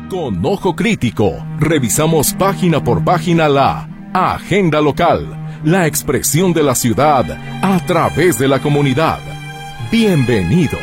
Con ojo crítico, revisamos página por página la agenda local, la expresión de la ciudad a través de la comunidad. Bienvenido.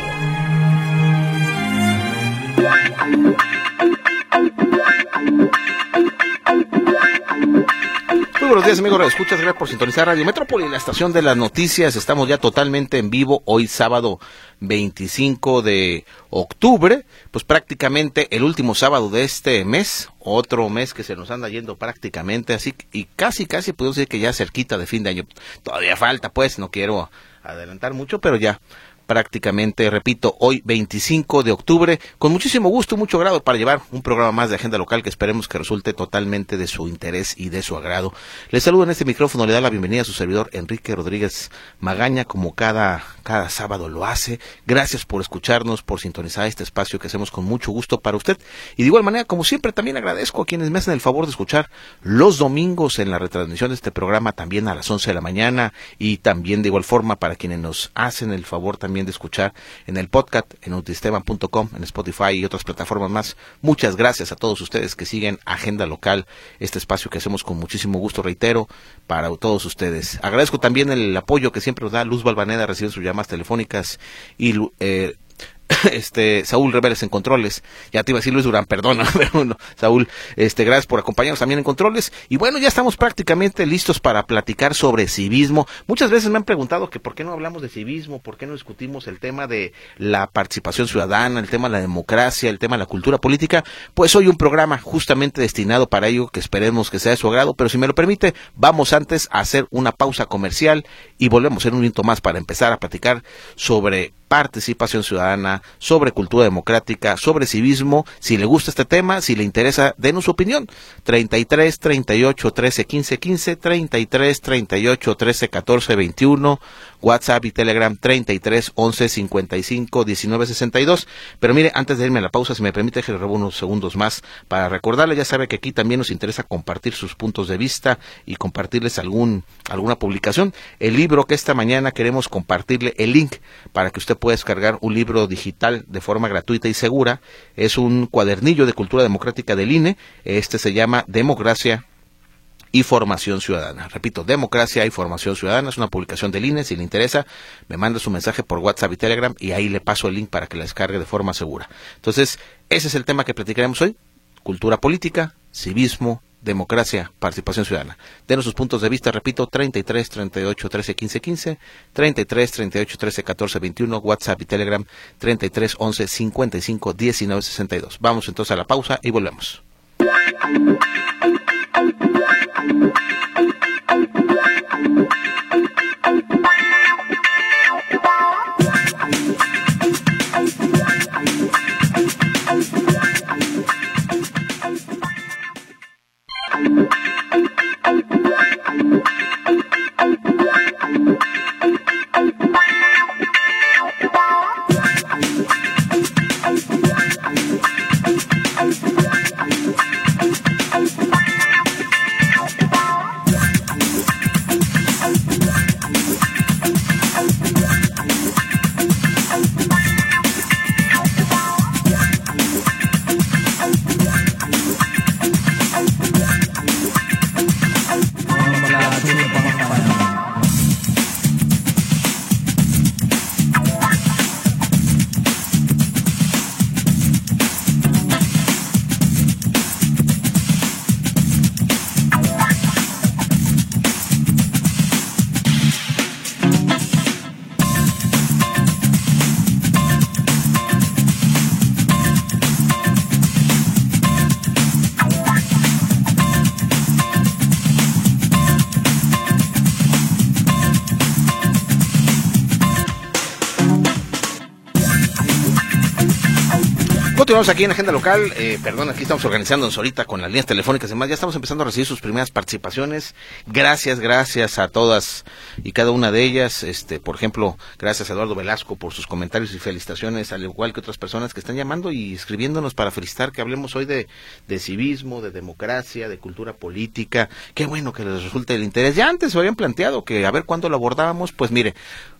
Muy buenos días, amigos, escuchas, gracias por sintonizar Radio Metrópoli, la estación de las noticias. Estamos ya totalmente en vivo, hoy sábado 25 de octubre, pues prácticamente el último sábado de este mes, otro mes que se nos anda yendo prácticamente así, y casi podemos decir que ya cerquita de fin de año. Todavía falta, pues, no quiero adelantar mucho, pero ya prácticamente, repito, hoy 25 de octubre, con muchísimo gusto, mucho agrado para llevar un programa más de agenda local que esperemos que resulte totalmente de su interés y de su agrado. Les saludo en este micrófono, le da la bienvenida a su servidor Enrique Rodríguez Magaña, como cada sábado lo hace. Gracias por escucharnos, por sintonizar este espacio que hacemos con mucho gusto para usted. Y de igual manera, como siempre, también agradezco a quienes me hacen el favor de escuchar los domingos en la retransmisión de este programa, también a las 11 de la mañana, y también de igual forma para quienes nos hacen el favor también de escuchar en el podcast, en Notistema.com, en Spotify y otras plataformas más. Muchas gracias a todos ustedes que siguen Agenda Local, este espacio que hacemos con muchísimo gusto, reitero, para todos ustedes. Agradezco también el apoyo que siempre nos da Luz Balvaneda, recibe sus llamadas telefónicas, y Saúl Reveles en controles. Ya te iba a decir Luis Durán, perdona, pero no, Saúl, gracias por acompañarnos también en controles. Y bueno, ya estamos prácticamente listos para platicar sobre civismo. Muchas veces me han preguntado que por qué no hablamos de civismo, por qué no discutimos el tema de la participación ciudadana, el tema de la democracia, el tema de la cultura política. Pues hoy un programa justamente destinado para ello, que esperemos que sea de su agrado, pero si me lo permite, vamos antes a hacer una pausa comercial y volvemos en un minuto más para empezar a platicar sobre participación ciudadana, sobre cultura democrática, sobre civismo. Si le gusta este tema, si le interesa, denos su opinión. 33 38 13 15 15, 33 38 13 14 21, WhatsApp y Telegram 33 11 55 19 62. Pero mire, antes de irme a la pausa, si me permite, que le robo unos segundos más para recordarle, ya sabe que aquí también nos interesa compartir sus puntos de vista y compartirles alguna publicación. El libro que esta mañana queremos compartirle el link para que usted pueda descargar un libro digital de forma gratuita y segura. Es un cuadernillo de cultura democrática del INE. Se llama Democracia y Formación Ciudadana. Repito, Democracia y Formación Ciudadana, es una publicación del INE. Si le interesa, me manda su mensaje por WhatsApp y Telegram y ahí le paso el link para que la descargue de forma segura. Entonces, ese es el tema que platicaremos hoy: cultura política, civismo, democracia, participación ciudadana. Denos sus puntos de vista, repito, 33 38 13 15 15, 33 38 13 14 21, WhatsApp y Telegram 33 11 55 19 62. Vamos entonces a la pausa y volvemos. Continuamos aquí en Agenda Local. Aquí estamos organizándonos ahorita con las líneas telefónicas y demás. Ya estamos empezando a recibir sus primeras participaciones. Gracias a todas y cada una de ellas. Por ejemplo, gracias a Eduardo Velasco por sus comentarios y felicitaciones, al igual que otras personas que están llamando y escribiéndonos para felicitar, que hablemos hoy de civismo, de democracia, de cultura política. Qué bueno que les resulte el interés. Ya antes se habían planteado que a ver cuándo lo abordábamos. Pues mire,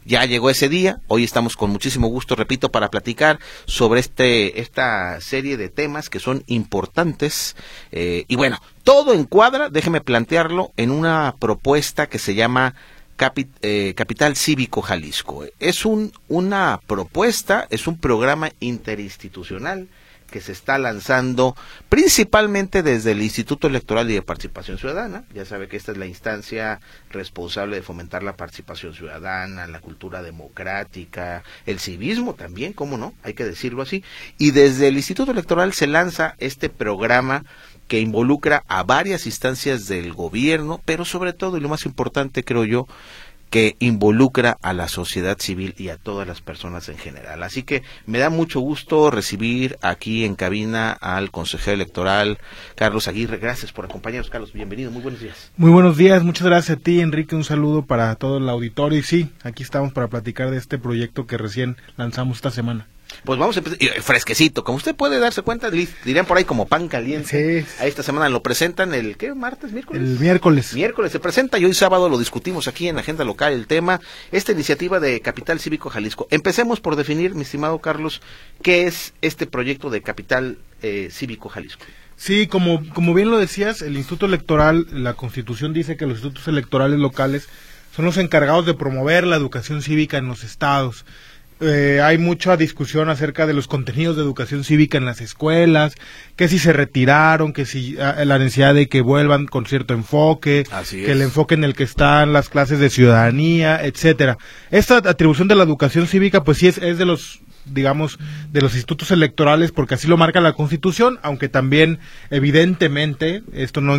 ya llegó ese día. Hoy estamos con muchísimo gusto, repito, para platicar sobre esta serie de temas que son importantes. Y bueno, todo encuadra, déjeme plantearlo, en una propuesta que se llama Capital Cívico Jalisco. Es una propuesta, es un programa interinstitucional que se está lanzando principalmente desde el Instituto Electoral y de Participación Ciudadana. Ya sabe que esta es la instancia responsable de fomentar la participación ciudadana, la cultura democrática, el civismo también, ¿cómo no? Hay que decirlo así. Y desde el Instituto Electoral se lanza este programa que involucra a varias instancias del gobierno, pero sobre todo, y lo más importante creo yo, que involucra a la sociedad civil y a todas las personas en general. Así que me da mucho gusto recibir aquí en cabina al consejero electoral, Carlos Aguirre. Gracias por acompañarnos, Carlos. Bienvenido, muy buenos días. Muy buenos días, muchas gracias a ti, Enrique. Un saludo para todo el auditorio. Y sí, aquí estamos para platicar de este proyecto que recién lanzamos esta semana. Pues vamos a empezar, fresquecito, como usted puede darse cuenta, dirían por ahí como pan caliente. Sí. A esta semana lo presentan ¿martes, miércoles? El miércoles. Miércoles se presenta y hoy sábado lo discutimos aquí en la agenda local, el tema, esta iniciativa de Capital Cívico Jalisco. Empecemos por definir, mi estimado Carlos, ¿qué es este proyecto de Capital Cívico Jalisco? Sí, como bien lo decías, el Instituto Electoral, la Constitución dice que los institutos electorales locales son los encargados de promover la educación cívica en los estados. Hay mucha discusión acerca de los contenidos de educación cívica en las escuelas, que si se retiraron, que si la necesidad de que vuelvan con cierto enfoque, que el enfoque en el que están las clases de ciudadanía, etcétera. Esta atribución de la educación cívica, pues sí es de los, digamos, de los institutos electorales, porque así lo marca la Constitución, aunque también evidentemente esto no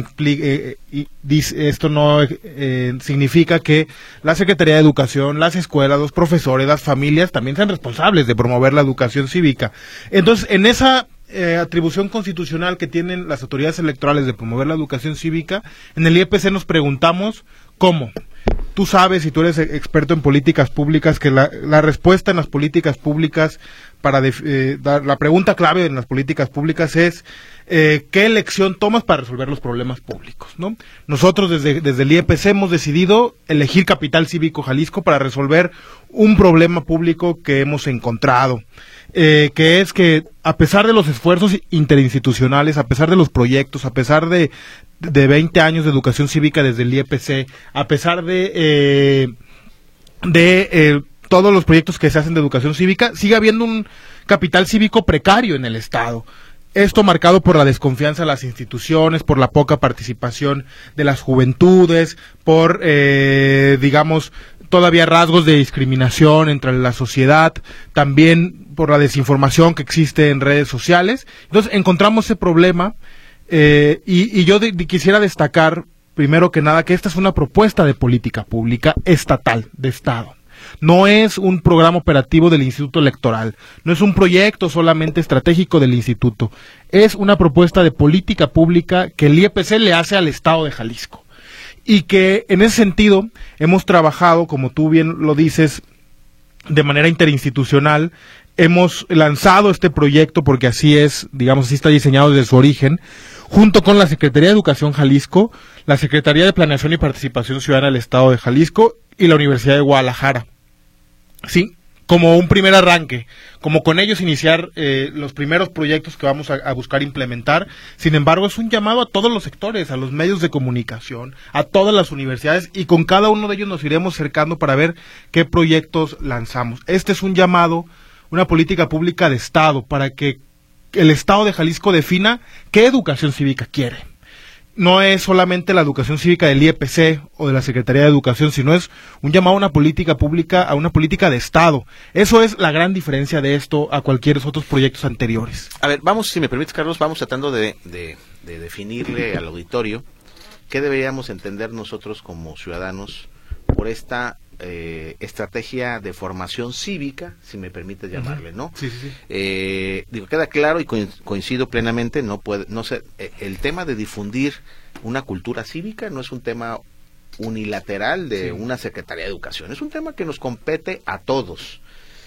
significa que la Secretaría de Educación, las escuelas, los profesores, las familias también sean responsables de promover la educación cívica. Entonces, en esa atribución constitucional que tienen las autoridades electorales de promover la educación cívica, en el IEPC nos preguntamos ¿cómo? Tú sabes, y tú eres experto en políticas públicas, que la respuesta en las políticas públicas, la pregunta clave en las políticas públicas es ¿qué elección tomas para resolver los problemas públicos? ¿No? Nosotros desde el IEPC hemos decidido elegir Capital Cívico Jalisco para resolver un problema público que hemos encontrado, que es que a pesar de los esfuerzos interinstitucionales, a pesar de los proyectos, a pesar de 20 años de educación cívica desde el IEPC, a pesar de todos los proyectos que se hacen de educación cívica, sigue habiendo un capital cívico precario en el Estado. Esto marcado por la desconfianza de las instituciones, por la poca participación de las juventudes, por, digamos, todavía rasgos de discriminación entre la sociedad, también por la desinformación que existe en redes sociales. Entonces encontramos ese problema. Y yo quisiera destacar, primero que nada, que esta es una propuesta de política pública estatal, de Estado. No es un programa operativo del Instituto Electoral, no es un proyecto solamente estratégico del Instituto, es una propuesta de política pública que el IEPC le hace al Estado de Jalisco. Y que en ese sentido hemos trabajado, como tú bien lo dices, de manera interinstitucional. Hemos lanzado este proyecto porque así es, digamos, así está diseñado desde su origen, junto con la Secretaría de Educación Jalisco, la Secretaría de Planeación y Participación Ciudadana del Estado de Jalisco y la Universidad de Guadalajara. Sí, como un primer arranque, como con ellos iniciar los primeros proyectos que vamos a buscar implementar. Sin embargo, es un llamado a todos los sectores, a los medios de comunicación, a todas las universidades, y con cada uno de ellos nos iremos acercando para ver qué proyectos lanzamos. Este es un llamado, una política pública de Estado, para que el Estado de Jalisco defina qué educación cívica quiere. No es solamente la educación cívica del IEPC o de la Secretaría de Educación, sino es un llamado a una política pública, a una política de Estado. Eso es la gran diferencia de esto a cualquier otros proyectos anteriores. A ver, vamos, si me permites, Carlos, vamos tratando de definirle al auditorio qué deberíamos entender nosotros como ciudadanos por esta estrategia de formación cívica, si me permite llamarle, ¿no? Sí, sí, sí. Digo, queda claro y coincido plenamente, no sé, el tema de difundir una cultura cívica no es un tema unilateral de una Secretaría de Educación, es un tema que nos compete a todos.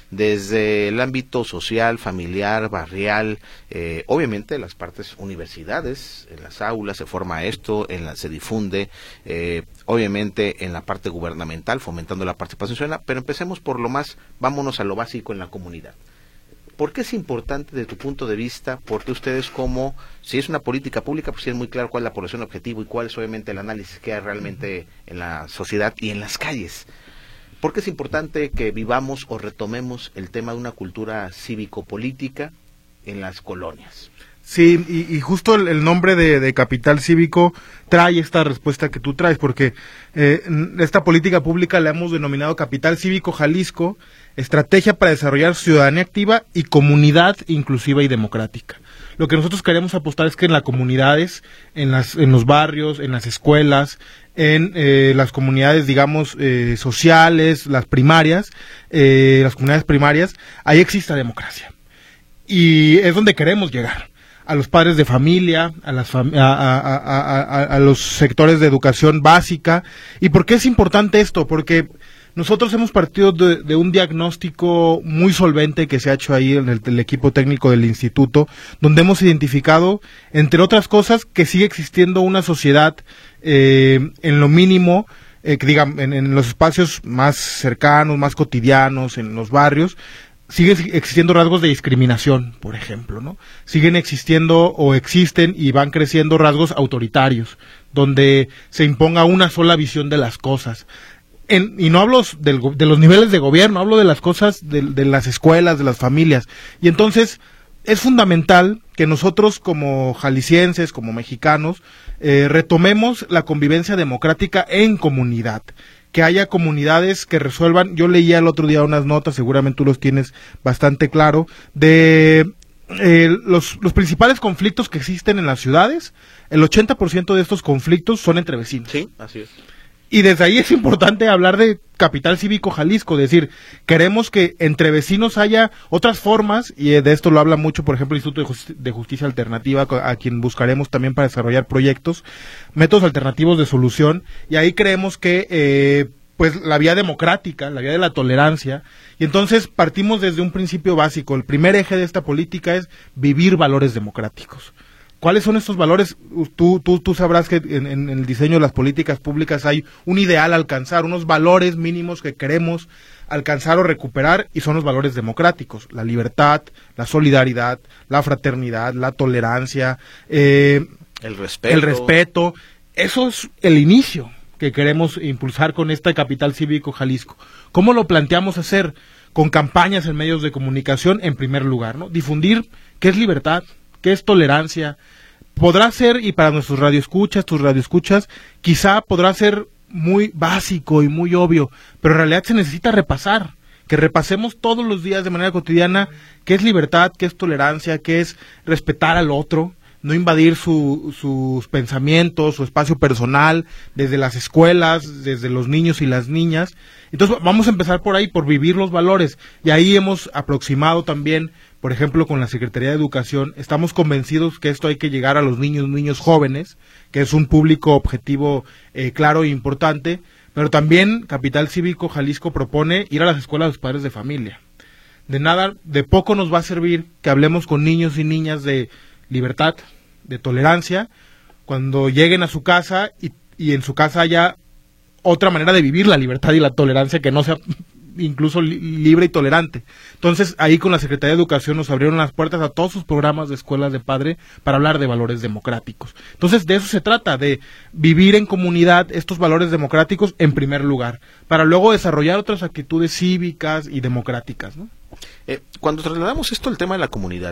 desde el ámbito social, familiar, barrial, obviamente las partes universidades, en las aulas se forma esto, se difunde, obviamente en la parte gubernamental, fomentando la participación ciudadana, pero empecemos por lo más, vámonos a lo básico en la comunidad. ¿Por qué es importante desde tu punto de vista? Porque ustedes como, si es una política pública, pues tienen muy claro cuál es la población objetivo y cuál es obviamente el análisis que hay realmente en la sociedad y en las calles. ¿Por qué es importante que vivamos o retomemos el tema de una cultura cívico-política en las colonias? Sí, y justo el nombre de Capital Cívico trae esta respuesta que tú traes, porque esta política pública la hemos denominado Capital Cívico Jalisco, estrategia para desarrollar ciudadanía activa y comunidad inclusiva y democrática. Lo que nosotros queremos apostar es que en las comunidades, en los barrios, en las escuelas, en las comunidades, digamos, sociales, las primarias, las comunidades primarias, ahí exista democracia. Y es donde queremos llegar. A los padres de familia, a los sectores de educación básica. ¿Y por qué es importante esto? Porque nosotros hemos partido de un diagnóstico muy solvente que se ha hecho ahí en el equipo técnico del instituto, donde hemos identificado, entre otras cosas, que sigue existiendo una sociedad en lo mínimo, que digan, en los espacios más cercanos, más cotidianos, en los barrios, siguen existiendo rasgos de discriminación, por ejemplo, ¿no? Siguen existiendo o existen y van creciendo rasgos autoritarios, donde se imponga una sola visión de las cosas. Y no hablo de los niveles de gobierno, hablo de las cosas de las escuelas, de las familias. Y entonces es fundamental que nosotros como jaliscienses, como mexicanos, retomemos la convivencia democrática en comunidad. Que haya comunidades que resuelvan. Yo leía el otro día unas notas, seguramente tú los tienes bastante claro, de los principales conflictos que existen en las ciudades. El 80% de estos conflictos son entre vecinos. Sí, así es. Y desde ahí es importante hablar de Capital Cívico Jalisco, decir, queremos que entre vecinos haya otras formas, y de esto lo habla mucho, por ejemplo, el Instituto de Justicia Alternativa, a quien buscaremos también para desarrollar proyectos, métodos alternativos de solución, y ahí creemos que pues la vía democrática, la vía de la tolerancia, y entonces partimos desde un principio básico. El primer eje de esta política es vivir valores democráticos. ¿Cuáles son estos valores? Tú sabrás que en el diseño de las políticas públicas hay un ideal a alcanzar, unos valores mínimos que queremos alcanzar o recuperar, y son los valores democráticos: la libertad, la solidaridad, la fraternidad, la tolerancia, el respeto. Eso es el inicio que queremos impulsar con esta Capital Cívico Jalisco. ¿Cómo lo planteamos hacer? Con campañas en medios de comunicación, en primer lugar, ¿no? Difundir qué es libertad, qué es tolerancia. Podrá ser, y para nuestros radioescuchas, tus radioescuchas, quizá podrá ser muy básico y muy obvio, pero en realidad se necesita repasar, que repasemos todos los días de manera cotidiana qué es libertad, qué es tolerancia, qué es respetar al otro, no invadir sus pensamientos, su espacio personal, desde las escuelas, desde los niños y las niñas. Entonces vamos a empezar por ahí, por vivir los valores, y ahí hemos aproximado también, por ejemplo, con la Secretaría de Educación. Estamos convencidos que esto hay que llegar a los niños jóvenes, que es un público objetivo claro e importante, pero también Capital Cívico Jalisco propone ir a las escuelas de los padres de familia. De poco nos va a servir que hablemos con niños y niñas de libertad, de tolerancia, cuando lleguen a su casa y en su casa haya otra manera de vivir la libertad y la tolerancia que no sea incluso libre y tolerante. Entonces, ahí con la Secretaría de Educación nos abrieron las puertas a todos sus programas de escuelas de padre para hablar de valores democráticos. Entonces, de eso se trata, de vivir en comunidad estos valores democráticos en primer lugar, para luego desarrollar otras actitudes cívicas y democráticas, ¿no? Cuando trasladamos esto al tema de la comunidad,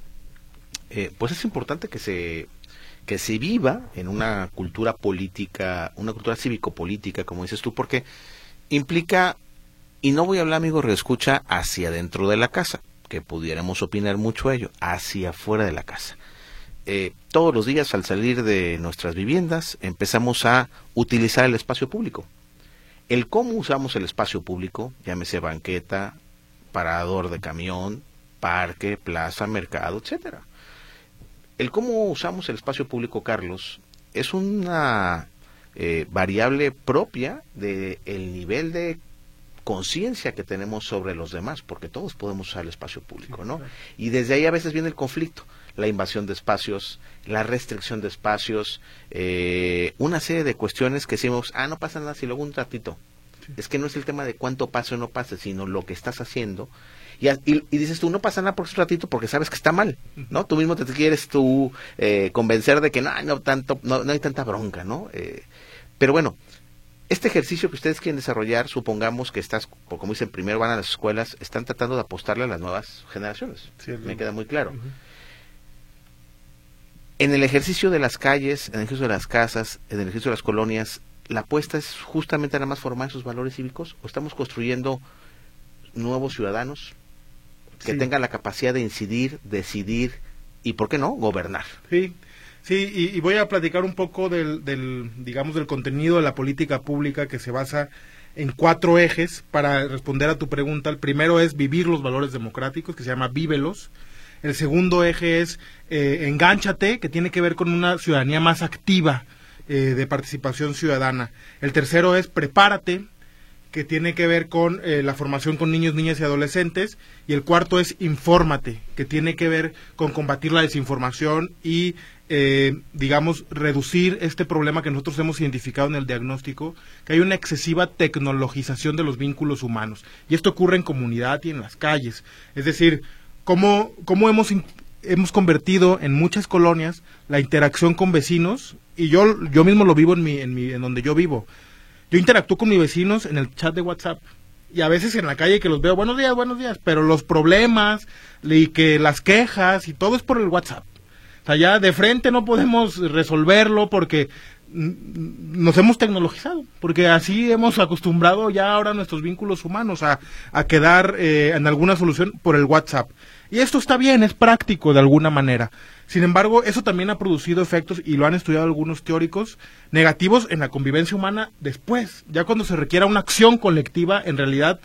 pues es importante que se viva en una cultura política, una cultura cívico-política, como dices tú, porque implica, y no voy a hablar, amigo reescucha, hacia dentro de la casa, que pudiéramos opinar mucho a ello, hacia afuera de la casa. Todos los días al salir de nuestras viviendas empezamos a utilizar el espacio público. El cómo usamos el espacio público, llámese banqueta, parador de camión, parque, plaza, mercado, etcétera. El cómo usamos el espacio público, Carlos, es una variable propia del nivel de conciencia que tenemos sobre los demás, porque todos podemos usar el espacio público, ¿no? Y desde ahí a veces viene el conflicto, la invasión de espacios, la restricción de espacios, una serie de cuestiones que decimos, no pasa nada si luego un ratito. Sí. Es que no es el tema de cuánto pase o no pase, sino lo que estás haciendo. Y dices tú, no pasa nada por ese ratito porque sabes que está mal, ¿no? Tú mismo te quieres convencer de que no hay tanta bronca, ¿no? Pero bueno, este ejercicio que ustedes quieren desarrollar, supongamos que como dicen, primero van a las escuelas, están tratando de apostarle a las nuevas generaciones. Sí, me queda muy claro. En el ejercicio de las calles, en el ejercicio de las casas, en el ejercicio de las colonias, ¿la apuesta es justamente nada más formar esos valores cívicos? ¿O estamos construyendo nuevos ciudadanos que tengan la capacidad de incidir, decidir y, ¿por qué no?, gobernar? Sí, y voy a platicar un poco del contenido de la política pública, que se basa en 4 ejes para responder a tu pregunta. El primero es vivir los valores democráticos, que se llama Vívelos. El segundo eje es Engánchate, que tiene que ver con una ciudadanía más activa, de participación ciudadana. El tercero es Prepárate, que tiene que ver con la formación con niños, niñas y adolescentes. Y el cuarto es Infórmate, que tiene que ver con combatir la desinformación y, reducir este problema que nosotros hemos identificado en el diagnóstico, que hay una excesiva tecnologización de los vínculos humanos. Y esto ocurre en comunidad y en las calles. Es decir, cómo hemos convertido en muchas colonias la interacción con vecinos, y yo mismo lo vivo en donde yo vivo. Yo interactúo con mis vecinos en el chat de WhatsApp, y a veces en la calle que los veo, buenos días, pero los problemas y que las quejas y todo es por el WhatsApp. O sea, ya de frente no podemos resolverlo porque nos hemos tecnologizado, porque así hemos acostumbrado ya ahora nuestros vínculos humanos a quedar en alguna solución por el WhatsApp. Y esto está bien, es práctico de alguna manera. Sin embargo, eso también ha producido efectos, y lo han estudiado algunos teóricos, negativos en la convivencia humana después, ya cuando se requiera una acción colectiva, en realidad,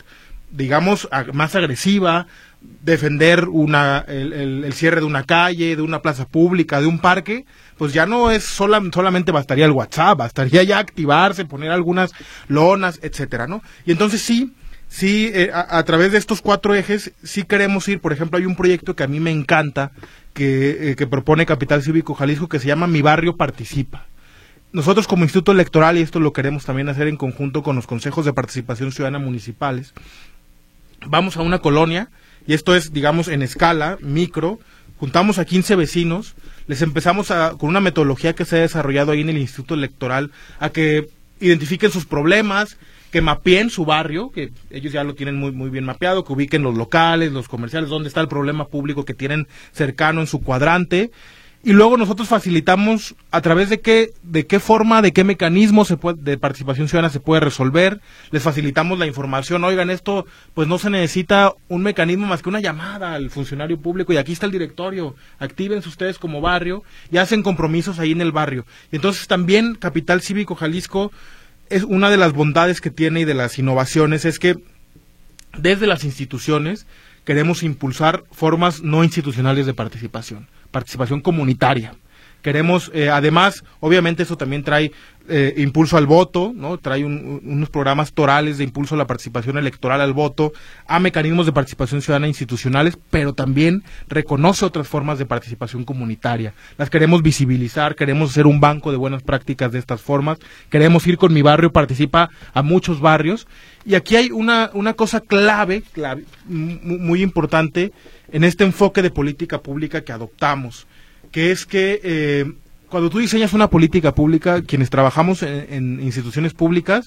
más agresiva, defender el cierre de una calle, de una plaza pública, de un parque, pues ya no es solamente bastaría el WhatsApp, bastaría ya activarse, poner algunas lonas, etcétera, ¿no? Y entonces sí, a través de estos 4 ejes, sí queremos ir. Por ejemplo, hay un proyecto que a mí me encanta, que propone Capital Cívico Jalisco, que se llama Mi Barrio Participa. Nosotros como Instituto Electoral, y esto lo queremos también hacer en conjunto con los consejos de participación ciudadana municipales, vamos a una colonia, y esto es, en escala, micro, juntamos a 15 vecinos, les empezamos con una metodología que se ha desarrollado ahí en el Instituto Electoral, a que identifiquen sus problemas, que mapeen su barrio, que ellos ya lo tienen muy, muy bien mapeado, que ubiquen los locales, los comerciales, dónde está el problema público que tienen cercano en su cuadrante, y luego nosotros facilitamos a través de qué forma, de qué mecanismo de participación ciudadana se puede resolver. Les facilitamos la información. Oigan, esto pues no se necesita un mecanismo más que una llamada al funcionario público, y aquí está el directorio, actívense ustedes como barrio, y hacen compromisos ahí en el barrio. Y entonces también Capital Cívico Jalisco, es una de las bondades que tiene y de las innovaciones, es que desde las instituciones queremos impulsar formas no institucionales de participación comunitaria. Queremos, además, obviamente eso también trae impulso al voto, ¿no? Trae unos programas torales de impulso a la participación electoral al voto, a mecanismos de participación ciudadana institucionales, pero también reconoce otras formas de participación comunitaria. Las queremos visibilizar, queremos ser un banco de buenas prácticas de estas formas, queremos ir con Mi Barrio Participa a muchos barrios, y aquí hay una cosa clave, muy importante en este enfoque de política pública que adoptamos, que es que cuando tú diseñas una política pública, quienes trabajamos en instituciones públicas,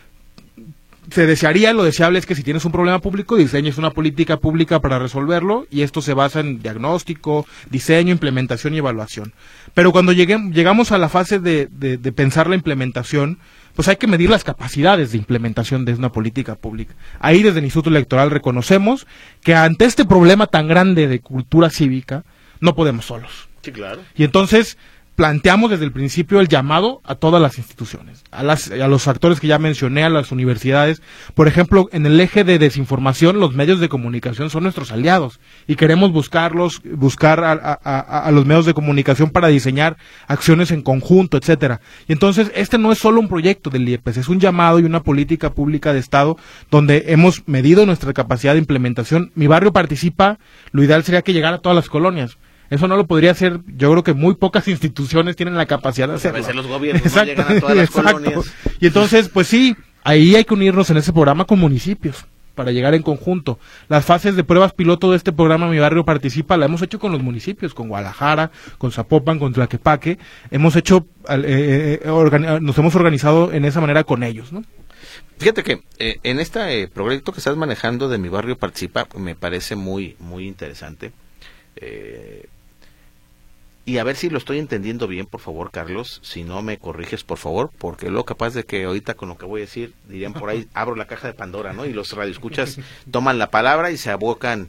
lo deseable es que si tienes un problema público, diseñes una política pública para resolverlo, y esto se basa en diagnóstico, diseño, implementación y evaluación. Pero cuando llegamos a la fase de pensar la implementación, pues hay que medir las capacidades de implementación de una política pública. Ahí desde el Instituto Electoral reconocemos que ante este problema tan grande de cultura cívica, no podemos solos. Sí, claro. Y entonces planteamos desde el principio el llamado a todas las instituciones, a los actores que ya mencioné, a las universidades. Por ejemplo, en el eje de desinformación, los medios de comunicación son nuestros aliados y queremos buscar a los medios de comunicación para diseñar acciones en conjunto, etcétera. Y entonces, este no es solo un proyecto del IEPS, es un llamado y una política pública de Estado donde hemos medido nuestra capacidad de implementación. Mi barrio participa, lo ideal sería que llegara a todas las colonias. Eso no lo podría hacer, yo creo que muy pocas instituciones tienen la capacidad de hacerlo. A veces los gobiernos no llegan a todas las colonias. Y entonces, pues sí, ahí hay que unirnos en ese programa con municipios para llegar en conjunto. Las fases de pruebas piloto de este programa Mi Barrio Participa la hemos hecho con los municipios, con Guadalajara, con Zapopan, con Tlaquepaque. Nos hemos organizado en esa manera con ellos, ¿no? Fíjate que en este proyecto que estás manejando de Mi Barrio Participa me parece muy, muy interesante. Y a ver si lo estoy entendiendo bien, por favor, Carlos, si no me corriges, por favor, porque luego capaz de que ahorita con lo que voy a decir, dirían por ahí, abro la caja de Pandora, ¿no? Y los radioescuchas toman la palabra y se vuelcan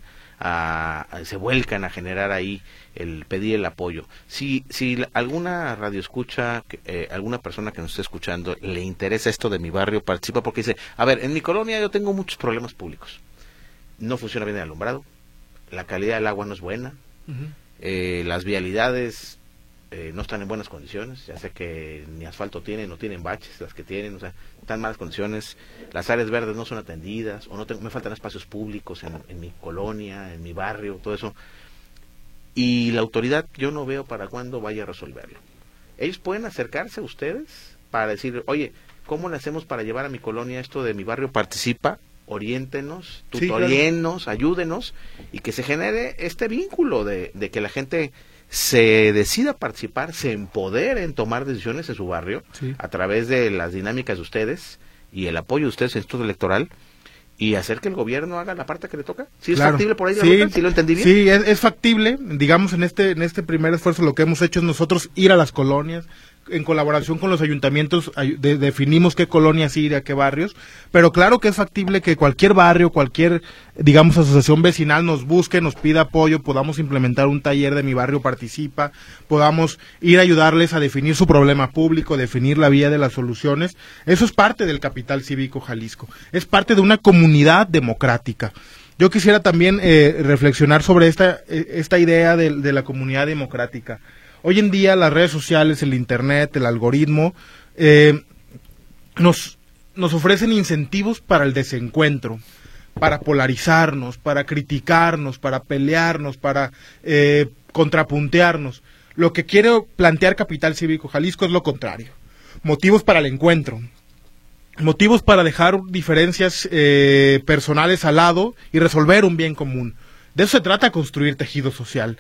a generar ahí pedir el apoyo. Si alguna radioescucha, alguna persona que nos esté escuchando, le interesa esto de Mi Barrio Participa, porque dice, a ver, en mi colonia yo tengo muchos problemas públicos. No funciona bien el alumbrado, la calidad del agua no es buena, las vialidades no están en buenas condiciones, ya sé que ni asfalto tienen, no tienen baches, las que tienen, o sea, están en malas condiciones, las áreas verdes no son atendidas, o me faltan espacios públicos en mi colonia, en mi barrio, todo eso, y la autoridad yo no veo para cuándo vaya a resolverlo. Ellos pueden acercarse a ustedes para decir, oye, ¿cómo le hacemos para llevar a mi colonia esto de Mi Barrio Participa? Oriéntenos, tutoriénnos, sí, claro, ayúdenos, y que se genere este vínculo de que la gente se decida participar, se empodere en tomar decisiones en su barrio, sí, a través de las dinámicas de ustedes y el apoyo de ustedes en el Instituto Electoral, y hacer que el gobierno haga la parte que le toca. ¿Sí es factible por ahí? Sí, ¿sí lo entendí bien? Sí, es factible. Digamos, en este primer esfuerzo lo que hemos hecho es nosotros ir a las colonias, en colaboración con los ayuntamientos definimos qué colonias ir, a qué barrios, pero claro que es factible que cualquier barrio, cualquier, digamos, asociación vecinal nos busque, nos pida apoyo, podamos implementar un taller de Mi Barrio Participa, podamos ir a ayudarles a definir su problema público, definir la vía de las soluciones. Eso es parte del capital cívico Jalisco, es parte de una comunidad democrática. Yo quisiera también reflexionar sobre esta idea de la comunidad democrática. Hoy en día las redes sociales, el internet, el algoritmo, nos ofrecen incentivos para el desencuentro, para polarizarnos, para criticarnos, para pelearnos, para contrapuntearnos. Lo que quiere plantear Capital Cívico Jalisco es lo contrario. Motivos para el encuentro, motivos para dejar diferencias personales al lado y resolver un bien común. De eso se trata, construir tejido social.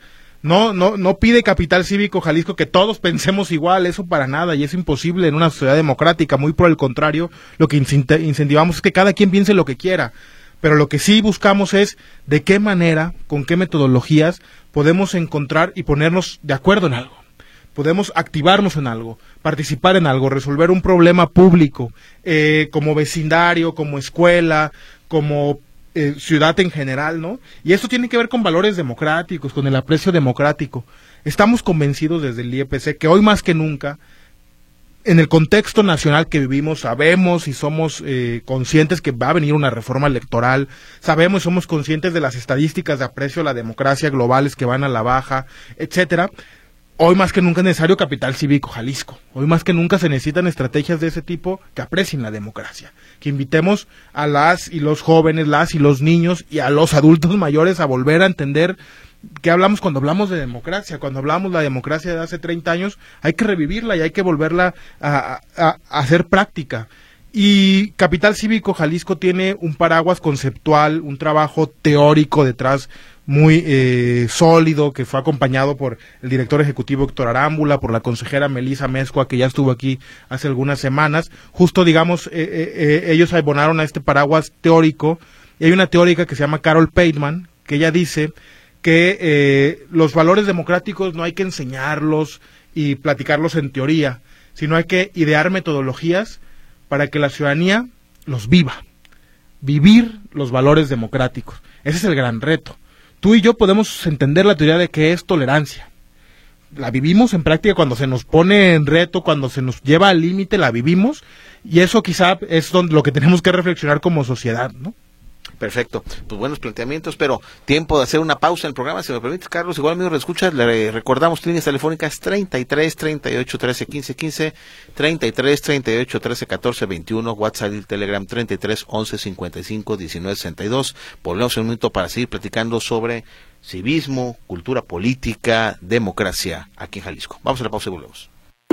No pide Capital Cívico Jalisco que todos pensemos igual, eso para nada, y es imposible en una sociedad democrática. Muy por el contrario, lo que incentivamos es que cada quien piense lo que quiera, pero lo que sí buscamos es de qué manera, con qué metodologías podemos encontrar y ponernos de acuerdo en algo, podemos activarnos en algo, participar en algo, resolver un problema público, como vecindario, como escuela, como ciudad en general, ¿no? Y esto tiene que ver con valores democráticos, con el aprecio democrático. Estamos convencidos desde el IEPC que hoy más que nunca, en el contexto nacional que vivimos, sabemos y somos conscientes que va a venir una reforma electoral, sabemos y somos conscientes de las estadísticas de aprecio a la democracia globales que van a la baja, etcétera. Hoy más que nunca es necesario Capital Cívico Jalisco. Hoy más que nunca se necesitan estrategias de ese tipo que aprecien la democracia. Que invitemos a las y los jóvenes, las y los niños y a los adultos mayores a volver a entender qué hablamos cuando hablamos de democracia. Cuando hablamos de la democracia de hace 30 años, hay que revivirla y hay que volverla a hacer práctica. Y Capital Cívico Jalisco tiene un paraguas conceptual, un trabajo teórico detrás muy sólido, que fue acompañado por el director ejecutivo Héctor Arámbula, por la consejera Melisa Mezcua, que ya estuvo aquí hace algunas semanas. Justo, digamos, ellos abonaron a este paraguas teórico, y hay una teórica que se llama Carol Pateman, que ella dice que los valores democráticos no hay que enseñarlos y platicarlos en teoría, sino hay que idear metodologías para que la ciudadanía los viva, vivir los valores democráticos. Ese es el gran reto. Tú y yo podemos entender la teoría de qué es tolerancia, la vivimos en práctica, cuando se nos pone en reto, cuando se nos lleva al límite, la vivimos, y eso quizá es lo que tenemos que reflexionar como sociedad, ¿no? Perfecto, pues buenos planteamientos, pero tiempo de hacer una pausa en el programa, si me permite, Carlos. Igual, amigos, escuchas, le recordamos líneas telefónicas 33 38 13 15 15, 33 38 13 14 21, WhatsApp y Telegram 33 11 55 19 62. Volvemos en un minuto para seguir platicando sobre civismo, cultura política, democracia aquí en Jalisco. Vamos a la pausa y volvemos.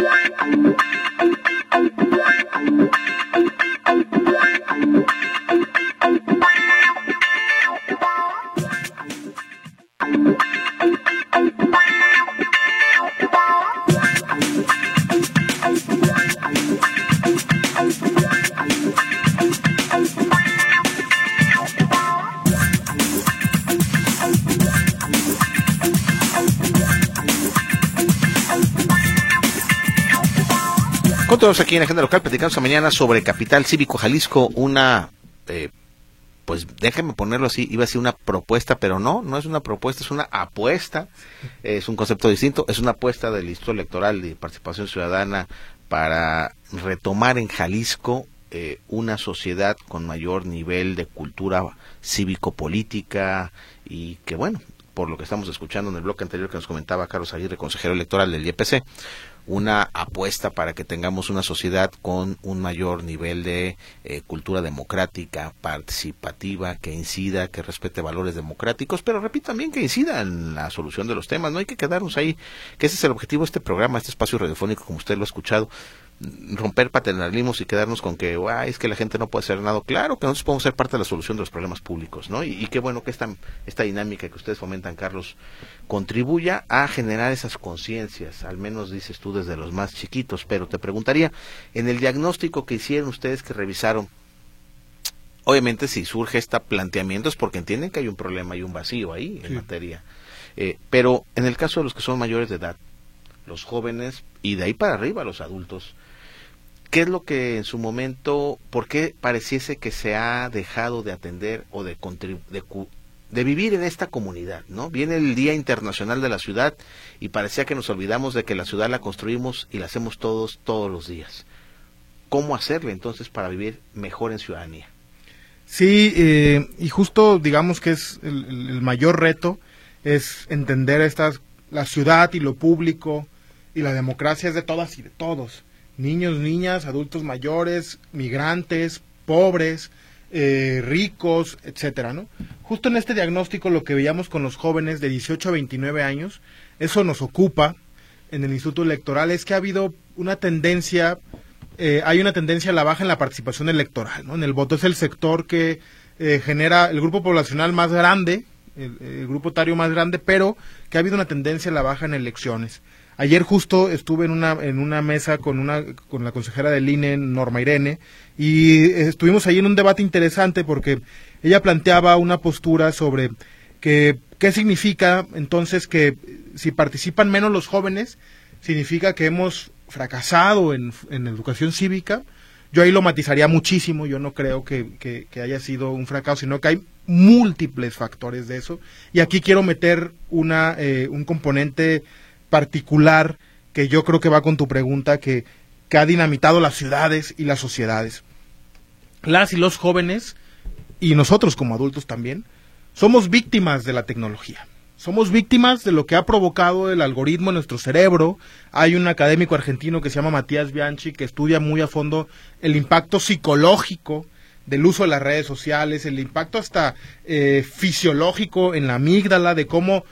Continuamos aquí en Agenda Local, platicamos esta mañana sobre Capital Cívico Jalisco, una, pues déjenme ponerlo así, iba a ser una propuesta, pero no es una propuesta, es una apuesta, es un concepto distinto, es una apuesta del Instituto Electoral de Participación Ciudadana para retomar en Jalisco una sociedad con mayor nivel de cultura cívico-política y que, bueno, por lo que estamos escuchando en el bloque anterior que nos comentaba Carlos Aguirre, consejero electoral del IEPC, una apuesta para que tengamos una sociedad con un mayor nivel de cultura democrática, participativa, que incida, que respete valores democráticos, pero repito también que incida en la solución de los temas. No hay que quedarnos ahí, que ese es el objetivo de este programa, este espacio radiofónico, como usted lo ha escuchado, romper paternalismos y quedarnos con que es que la gente no puede hacer nada. Claro que nosotros podemos ser parte de la solución de los problemas públicos, ¿no? Y qué bueno que esta dinámica que ustedes fomentan, Carlos, contribuya a generar esas conciencias, al menos dices tú desde los más chiquitos. Pero te preguntaría, en el diagnóstico que hicieron ustedes, que revisaron, obviamente si surge este planteamiento es porque entienden que hay un problema y un vacío ahí en materia, pero en el caso de los que son mayores de edad, los jóvenes y de ahí para arriba los adultos, ¿qué es lo que en su momento, por qué pareciese que se ha dejado de atender o de vivir en esta comunidad, ¿no? Viene el Día Internacional de la Ciudad y parecía que nos olvidamos de que la ciudad la construimos y la hacemos todos los días. ¿Cómo hacerle entonces para vivir mejor en ciudadanía? Sí, y justo digamos que es el mayor reto, es entender la ciudad y lo público y la democracia es de todas y de todos, niños, niñas, adultos mayores, migrantes, pobres, ricos, etcétera, ¿no? Justo en este diagnóstico lo que veíamos con los jóvenes de 18 a 29 años, eso nos ocupa en el Instituto Electoral, es que ha habido una tendencia, hay una tendencia a la baja en la participación electoral, ¿no? En el voto es el sector que genera el grupo poblacional más grande, el grupo etario más grande, pero que ha habido una tendencia a la baja en elecciones. Ayer justo estuve en una mesa con la consejera del INE, Norma Irene, y estuvimos ahí en un debate interesante porque ella planteaba una postura sobre qué significa entonces que si participan menos los jóvenes, significa que hemos fracasado en educación cívica. Yo ahí lo matizaría muchísimo, yo no creo que haya sido un fracaso, sino que hay múltiples factores de eso, y aquí quiero meter un componente particular que yo creo que va con tu pregunta, que ha dinamitado las ciudades y las sociedades. Las y los jóvenes, y nosotros como adultos también, somos víctimas de la tecnología. Somos víctimas de lo que ha provocado el algoritmo en nuestro cerebro. Hay un académico argentino que se llama Matías Bianchi que estudia muy a fondo el impacto psicológico del uso de las redes sociales, el impacto hasta fisiológico en la amígdala, de cómo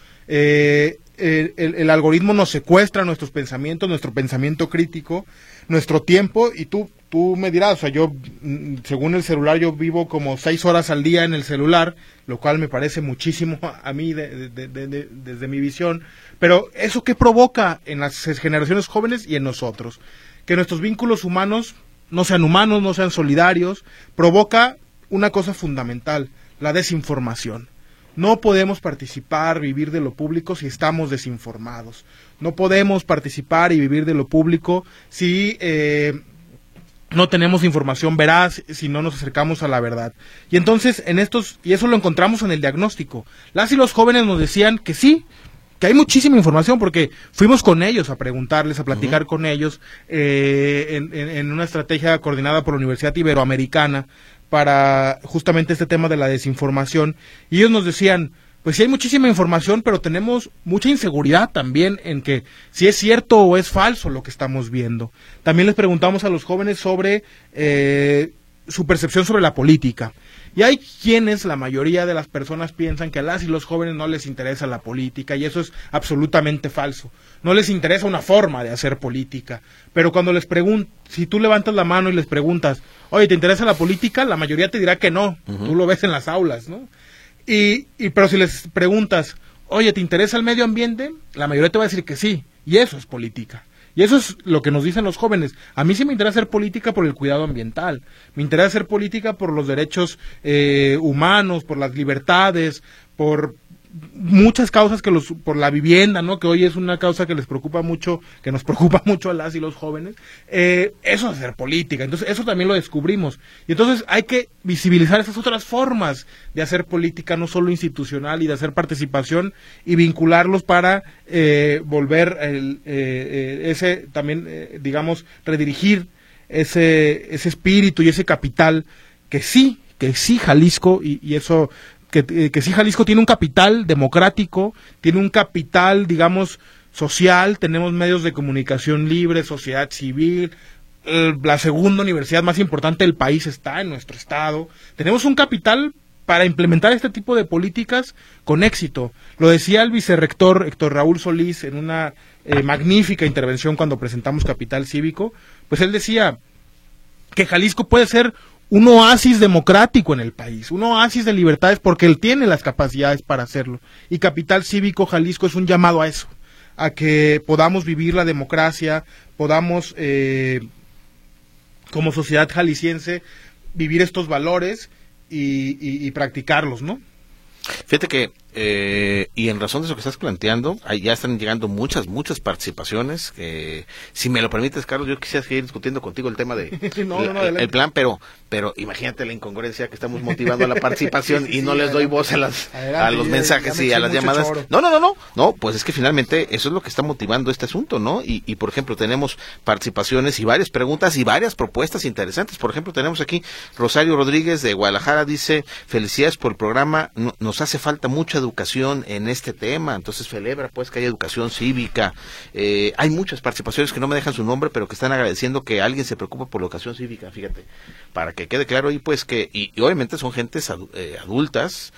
el algoritmo nos secuestra nuestros pensamientos, nuestro pensamiento crítico, nuestro tiempo, y tú me dirás, o sea, yo, según el celular, yo vivo como 6 horas al día en el celular, lo cual me parece muchísimo a mí desde mi visión, pero ¿eso qué provoca en las generaciones jóvenes y en nosotros? Que nuestros vínculos humanos no sean solidarios, provoca una cosa fundamental, la desinformación. No podemos participar, vivir de lo público si estamos desinformados. No podemos participar y vivir de lo público si no tenemos información veraz, si no nos acercamos a la verdad. Y entonces, y eso lo encontramos en el diagnóstico. Las y los jóvenes nos decían que sí, que hay muchísima información, porque fuimos con ellos a preguntarles, a platicar con ellos, en una estrategia coordinada por la Universidad Iberoamericana para justamente este tema de la desinformación, y ellos nos decían, pues sí hay muchísima información, pero tenemos mucha inseguridad también en que si es cierto o es falso lo que estamos viendo. También les preguntamos a los jóvenes sobre su percepción sobre la política. Y hay quienes, la mayoría de las personas piensan que a las y los jóvenes no les interesa la política, y eso es absolutamente falso. No les interesa una forma de hacer política. Pero cuando les si tú levantas la mano y les preguntas, oye, ¿te interesa la política? La mayoría te dirá que no. Tú lo ves en las aulas, ¿no? Pero si les preguntas, oye, ¿te interesa el medio ambiente? La mayoría te va a decir que sí. Y eso es política. Y eso es lo que nos dicen los jóvenes. A mí sí me interesa hacer política por el cuidado ambiental, me interesa hacer política por los derechos humanos, por las libertades, por muchas causas por la vivienda, ¿no? Que hoy es una causa que les preocupa mucho, que nos preocupa mucho a las y los jóvenes. Eso es hacer política. Entonces eso también lo descubrimos. Y entonces hay que visibilizar esas otras formas de hacer política, no solo institucional, y de hacer participación y vincularlos para volver ese también, digamos, redirigir ese espíritu y ese capital que sí Jalisco, y eso que sí Jalisco tiene un capital democrático, tiene un capital, digamos, social, tenemos medios de comunicación libre, sociedad civil, la segunda universidad más importante del país está en nuestro estado, tenemos un capital para implementar este tipo de políticas con éxito. Lo decía el vicerrector Héctor Raúl Solís en una magnífica intervención cuando presentamos Capital Cívico, pues él decía que Jalisco puede ser un oasis democrático en el país, un oasis de libertades, porque él tiene las capacidades para hacerlo. Y Capital Cívico Jalisco es un llamado a eso, a que podamos vivir la democracia, podamos, como sociedad jalisciense, vivir estos valores y practicarlos, ¿no? Fíjate que, y en razón de eso que estás planteando, ya están llegando muchas participaciones. Si me lo permites, Carlos, yo quisiera seguir discutiendo contigo el tema de el plan, pero imagínate la incongruencia que estamos motivando a la participación y no les doy voz a los mensajes y a las llamadas. No, pues es que finalmente eso es lo que está motivando este asunto, ¿no? Y por ejemplo, tenemos participaciones y varias preguntas y varias propuestas interesantes. Por ejemplo, tenemos aquí Rosario Rodríguez de Guadalajara, dice, felicidades por el programa, nos hace falta mucha educación en este tema, entonces celebra pues que haya educación cívica. Hay muchas participaciones que no me dejan su nombre, pero que están agradeciendo que alguien se preocupe por la educación cívica, fíjate, para que quede claro ahí pues que, y obviamente son gentes adultas,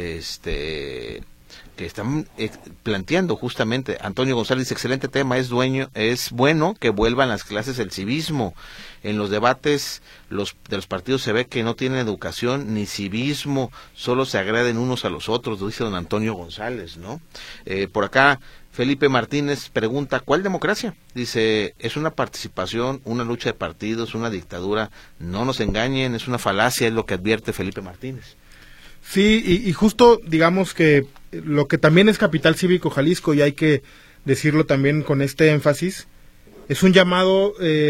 que están planteando justamente. Antonio González, excelente tema, es bueno que vuelvan las clases del civismo. En los debates de los partidos se ve que no tienen educación ni civismo, solo se agreden unos a los otros, dice don Antonio González, ¿no? Por acá Felipe Martínez pregunta, ¿cuál democracia? Dice, es una participación, una lucha de partidos, una dictadura, no nos engañen, es una falacia, es lo que advierte Felipe Martínez. Sí, y justo digamos que lo que también es Capital Cívico Jalisco, y hay que decirlo también con este énfasis, es un llamado,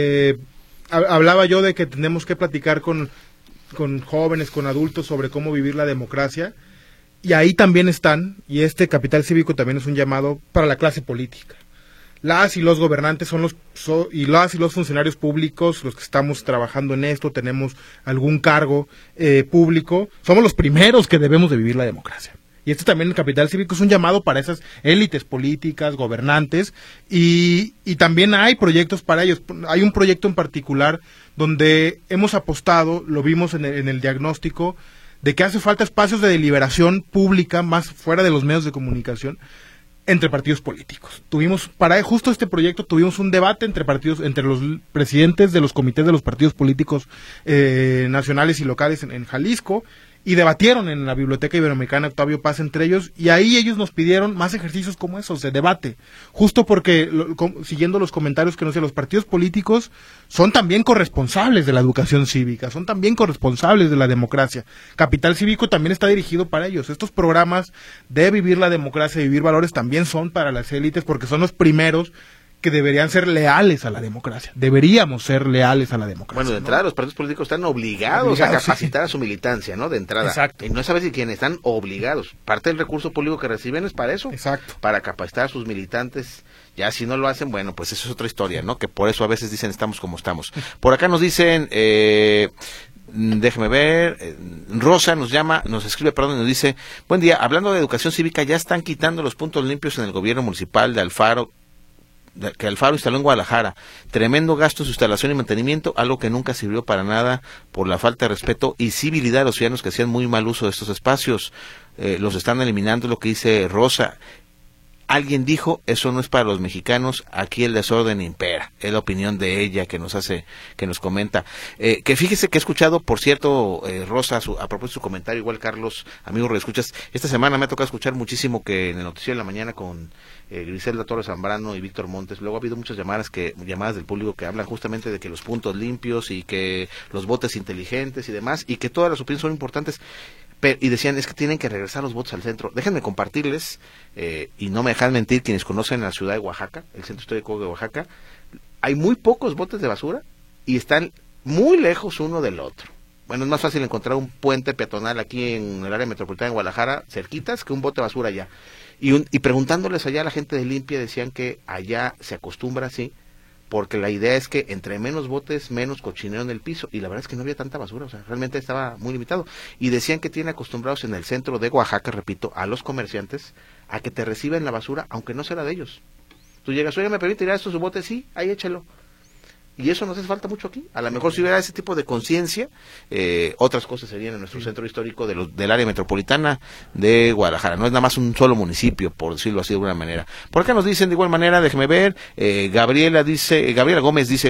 hablaba yo de que tenemos que platicar con jóvenes, con adultos sobre cómo vivir la democracia, y ahí también están, y este Capital Cívico también es un llamado para la clase política. Las y los gobernantes y las y los funcionarios públicos, los que estamos trabajando en esto, tenemos algún cargo público, somos los primeros que debemos de vivir la democracia. Y este también, el Capital Cívico, es un llamado para esas élites políticas, gobernantes, y también hay proyectos para ellos. Hay un proyecto en particular donde hemos apostado, lo vimos en el diagnóstico, de que hace falta espacios de deliberación pública, más fuera de los medios de comunicación, entre partidos políticos. Para justo este proyecto tuvimos un debate entre los presidentes de los comités de los partidos políticos nacionales y locales en Jalisco, y debatieron en la Biblioteca Iberoamericana Octavio Paz entre ellos, y ahí ellos nos pidieron más ejercicios como esos, de debate, justo porque, siguiendo los comentarios que nos decían, los partidos políticos son también corresponsables de la educación cívica, son también corresponsables de la democracia. Capital Cívico también está dirigido para ellos. Estos programas de vivir la democracia y vivir valores también son para las élites, porque son los primeros que deberían ser leales a la democracia. Deberíamos ser leales a la democracia. Bueno, de entrada, los partidos políticos están obligados a capacitar a su militancia, ¿no? De entrada. Exacto. Y no sabes si quiénes están obligados. Parte del recurso público que reciben es para eso. Exacto. Para capacitar a sus militantes. Ya si no lo hacen, bueno, pues eso es otra historia, ¿no? Que por eso a veces dicen estamos como estamos. Por acá nos dicen, déjeme ver, Rosa nos escribe, y nos dice, buen día, hablando de educación cívica, ya están quitando los puntos limpios en el gobierno municipal de Alfaro, que Alfaro instaló en Guadalajara. Tremendo gasto en su instalación y mantenimiento, algo que nunca sirvió para nada por la falta de respeto y civilidad de los ciudadanos que hacían muy mal uso de estos espacios. Los están eliminando, lo que dice Rosa. Alguien dijo, eso no es para los mexicanos, aquí el desorden impera. Es la opinión de ella que nos comenta. Que fíjese que he escuchado, por cierto, Rosa, a propósito de su comentario, igual Carlos, amigo reescuchas, esta semana me ha tocado escuchar muchísimo que en el noticiero de la mañana con Griselda Torres Zambrano y Víctor Montes, luego ha habido muchas llamadas del público que hablan justamente de que los puntos limpios y que los botes inteligentes y demás, y que todas las opiniones son importantes. Y decían, es que tienen que regresar los botes al centro. Déjenme compartirles, y no me dejan mentir quienes conocen la ciudad de Oaxaca, el centro histórico de Oaxaca. Hay muy pocos botes de basura y están muy lejos uno del otro. Bueno, es más fácil encontrar un puente peatonal aquí en el área metropolitana de Guadalajara, cerquitas, que un bote de basura allá. Y preguntándoles allá a la gente de limpia, decían que allá se acostumbra así, porque la idea es que entre menos botes, menos cochinero en el piso, y la verdad es que no había tanta basura, o sea, realmente estaba muy limitado, y decían que tienen acostumbrados en el centro de Oaxaca, repito, a los comerciantes, a que te reciben la basura, aunque no sea de ellos. Tú llegas, oye, ¿me permite tirar estos botes? Sí, ahí échalo. Y eso nos hace falta mucho aquí. A lo mejor si hubiera ese tipo de conciencia, otras cosas serían en nuestro centro histórico del área metropolitana de Guadalajara. No es nada más un solo municipio, por decirlo así de alguna manera. Por acá nos dicen de igual manera, déjeme ver, Gabriela Gómez dice,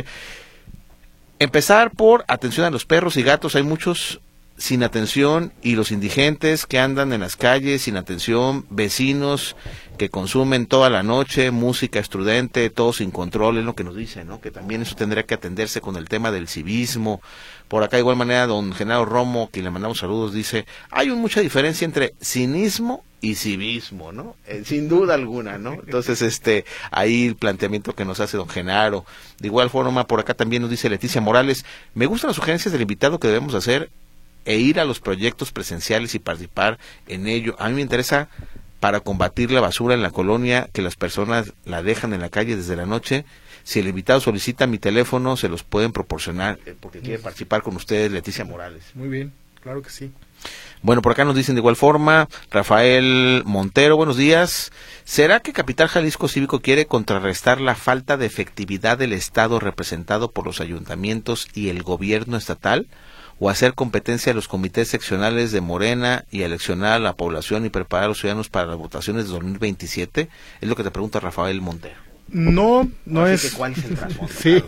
empezar por atención a los perros y gatos, hay muchos sin atención, y los indigentes que andan en las calles sin atención, vecinos que consumen toda la noche, música estridente, todo sin control, es lo que nos dicen, ¿no? Que también eso tendría que atenderse con el tema del civismo. Por acá de igual manera don Genaro Romo, que le mandamos saludos, dice, hay mucha diferencia entre cinismo y civismo, ¿no? Sin duda alguna, ¿no? Entonces, ahí el planteamiento que nos hace don Genaro. De igual forma, por acá también nos dice Leticia Morales, me gustan las sugerencias del invitado que debemos hacer e ir a los proyectos presenciales y participar en ello. A mí me interesa para combatir la basura en la colonia, que las personas la dejan en la calle desde la noche. Si el invitado solicita mi teléfono, se los pueden proporcionar, porque quiere participar con ustedes, Leticia Morales. Muy bien, claro que sí. Bueno, por acá nos dicen de igual forma, Rafael Montero, buenos días. ¿Será que Capital Jalisco Cívico quiere contrarrestar la falta de efectividad del Estado representado por los ayuntamientos y el gobierno estatal? ¿O hacer competencia a los comités seccionales de Morena y eleccionar a la población y preparar a los ciudadanos para las votaciones de 2027? Es lo que te pregunta Rafael Montero. No es... ¿Cuál es el trasfondo? Sí,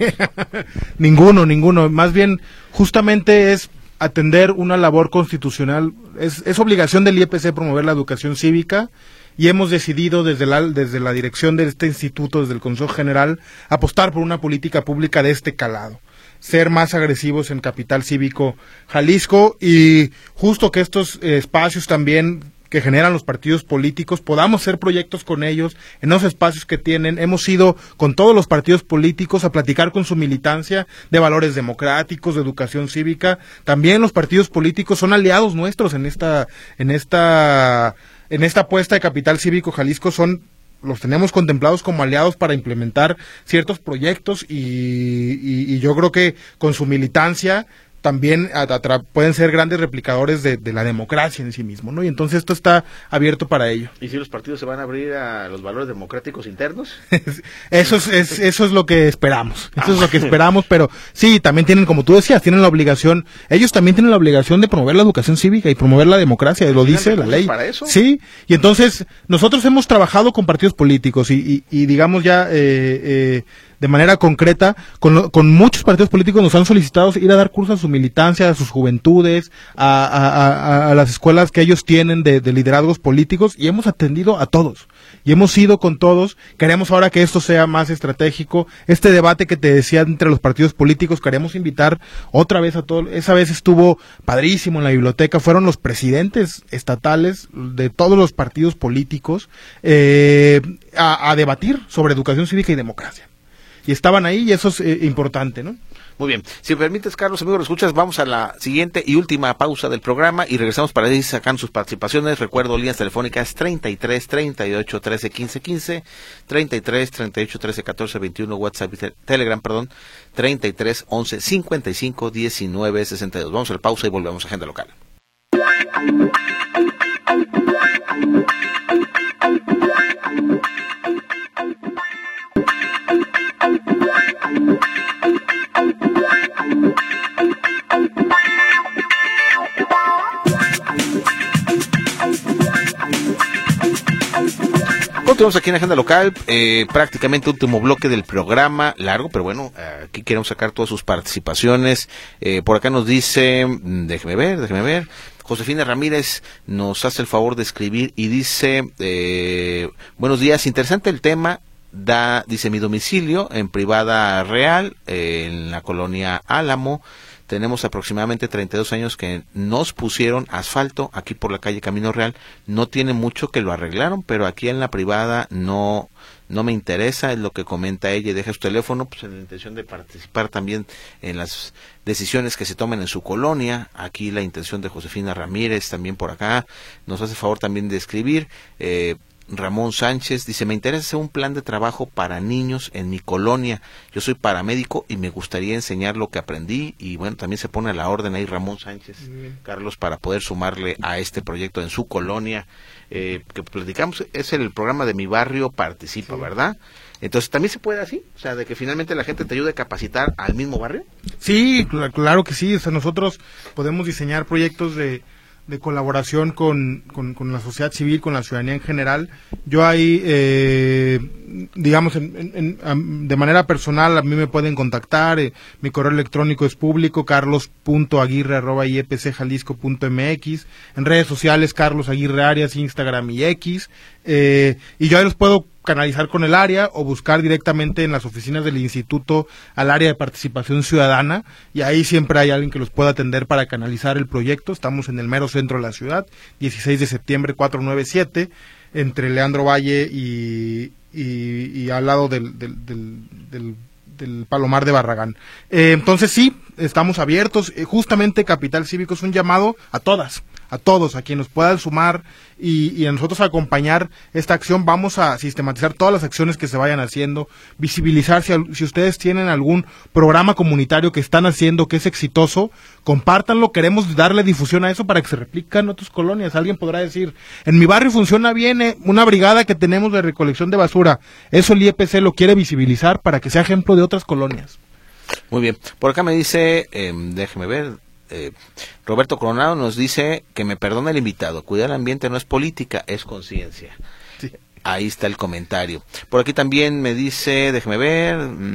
ninguno. Más bien, justamente es atender una labor constitucional. Es obligación del IEPC promover la educación cívica, y hemos decidido desde la dirección de este instituto, desde el Consejo General, apostar por una política pública de este calado. Ser más agresivos en Capital Cívico Jalisco, y justo que estos espacios también que generan los partidos políticos, podamos hacer proyectos con ellos en los espacios que tienen. Hemos ido con todos los partidos políticos a platicar con su militancia de valores democráticos, de educación cívica. También los partidos políticos son aliados nuestros en esta apuesta de Capital Cívico Jalisco. Los tenemos contemplados como aliados para implementar ciertos proyectos, y yo creo que con su militancia también pueden ser grandes replicadores de la democracia en sí mismo, ¿no? Y entonces esto está abierto para ello. ¿Y si los partidos se van a abrir a los valores democráticos internos? Eso es lo que esperamos. Eso es lo que esperamos, pero sí, también tienen, como tú decías, ellos también tienen la obligación de promover la educación cívica y promover la democracia, lo dice la ley. ¿Para eso? Sí, y entonces nosotros hemos trabajado con partidos políticos y digamos ya de manera concreta, con muchos partidos políticos nos han solicitado ir a dar cursos a su militancia, a sus juventudes, a las escuelas que ellos tienen de liderazgos políticos, y hemos atendido a todos, y hemos ido con todos. Queremos ahora que esto sea más estratégico, este debate que te decía entre los partidos políticos, queremos invitar otra vez a todos. Esa vez estuvo padrísimo en la biblioteca, fueron los presidentes estatales de todos los partidos políticos a debatir sobre educación cívica y democracia. y estaban ahí, y eso es importante, ¿no? Muy bien. Si me permites, Carlos, amigos, escuchas, vamos a la siguiente y última pausa del programa y regresamos para ir sacando sus participaciones. Recuerdo, líneas telefónicas 33 38 13 15 15, 33 38 13 14 21, WhatsApp y Telegram, 33 11 55 19 62. Vamos a la pausa y volvemos a Agenda Local. Continuamos aquí en Agenda Local, prácticamente último bloque del programa, largo, pero bueno, aquí queremos sacar todas sus participaciones. Por acá nos dice, déjeme ver, Josefina Ramírez nos hace el favor de escribir y dice, buenos días, interesante el tema, dice mi domicilio en Privada Real, en la colonia Álamo. Tenemos aproximadamente 32 años que nos pusieron asfalto aquí por la calle Camino Real. No tiene mucho que lo arreglaron, pero aquí en la privada no me interesa, es lo que comenta ella. Y deja su teléfono, pues en la intención de participar también en las decisiones que se tomen en su colonia. Aquí la intención de Josefina Ramírez también por acá. Nos hace favor también de escribir. Ramón Sánchez dice, me interesa un plan de trabajo para niños en mi colonia. Yo soy paramédico y me gustaría enseñar lo que aprendí. Y bueno, también se pone a la orden ahí Ramón Sánchez, Carlos, para poder sumarle a este proyecto en su colonia. Que platicamos, es el programa de Mi Barrio Participa, sí, ¿verdad? Entonces, ¿también se puede así? O sea, de que finalmente la gente te ayude a capacitar al mismo barrio. Sí, claro que sí. O sea, nosotros podemos diseñar proyectos de colaboración con la sociedad civil, con la ciudadanía en general. Yo ahí, digamos, de manera personal, a mí me pueden contactar. Mi correo electrónico es público, carlos.aguirre@ipcjalisco.mx. En redes sociales, Carlos Aguirre Arias, Instagram y X. Y yo ahí los puedo canalizar con el área o buscar directamente en las oficinas del instituto al área de participación ciudadana, y ahí siempre hay alguien que los pueda atender para canalizar el proyecto. Estamos en el mero centro de la ciudad, 16 de septiembre 497, entre Leandro Valle y al lado del Palomar de Barragán. Entonces sí, estamos abiertos. Justamente Capital Cívico es un llamado a todos, a quienes nos puedan sumar y a nosotros acompañar esta acción. Vamos a sistematizar todas las acciones que se vayan haciendo, visibilizar si ustedes tienen algún programa comunitario que están haciendo que es exitoso, compártanlo. Queremos darle difusión a eso para que se replique en otras colonias. Alguien podrá decir, en mi barrio funciona bien una brigada que tenemos de recolección de basura. Eso el IEPC lo quiere visibilizar para que sea ejemplo de otras colonias. Muy bien. Por acá me dice, déjeme ver, Roberto Coronado nos dice que me perdone el invitado, cuidar el ambiente no es política, es conciencia. Sí. Ahí está el comentario. Por aquí también me dice, déjeme ver,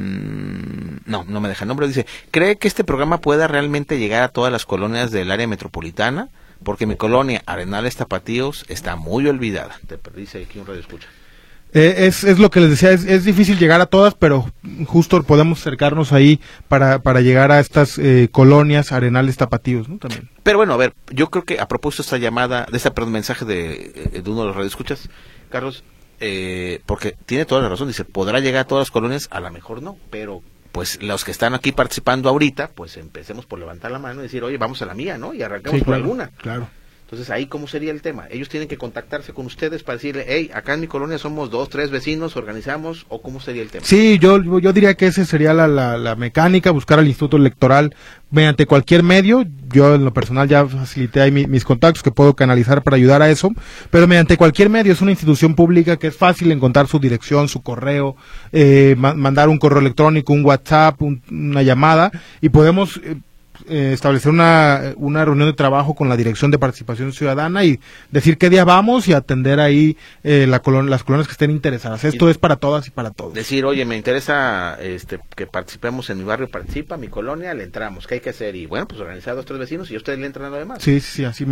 no me deja el nombre, dice, ¿cree que este programa pueda realmente llegar a todas las colonias del área metropolitana? Porque mi colonia, Arenales Tapatíos, está muy olvidada. Te perdiste aquí un radio escucha. Es lo que les decía, es difícil llegar a todas, pero justo podemos acercarnos ahí para llegar a estas colonias, Arenales Tapatíos, ¿no? También. Pero bueno, a ver, yo creo que a propósito de esta llamada, mensaje de uno de los radioescuchas, Carlos, porque tiene toda la razón, dice, podrá llegar a todas las colonias, a lo mejor no, pero pues los que están aquí participando ahorita, pues empecemos por levantar la mano y decir, oye, vamos a la mía, ¿no? Y arrancamos por alguna. Claro. Entonces, ahí, ¿cómo sería el tema? Ellos tienen que contactarse con ustedes para decirle, hey, acá en mi colonia somos 2, 3 vecinos, organizamos, ¿o cómo sería el tema? Sí, yo diría que esa sería la mecánica, buscar al Instituto Electoral mediante cualquier medio. Yo en lo personal ya facilité ahí mis contactos que puedo canalizar para ayudar a eso, pero mediante cualquier medio. Es una institución pública que es fácil encontrar su dirección, su correo, mandar un correo electrónico, un WhatsApp, una llamada, y podemos establecer una reunión de trabajo con la Dirección de Participación Ciudadana y decir qué día vamos y atender ahí las colonias que estén interesadas. Esto es para todas y para todos. Decir, oye, me interesa que participemos en mi barrio, participa, mi colonia, le entramos, ¿qué hay que hacer? Y bueno, pues organizar 2, 3 vecinos y ustedes le entran a lo demás. Sí, así mero.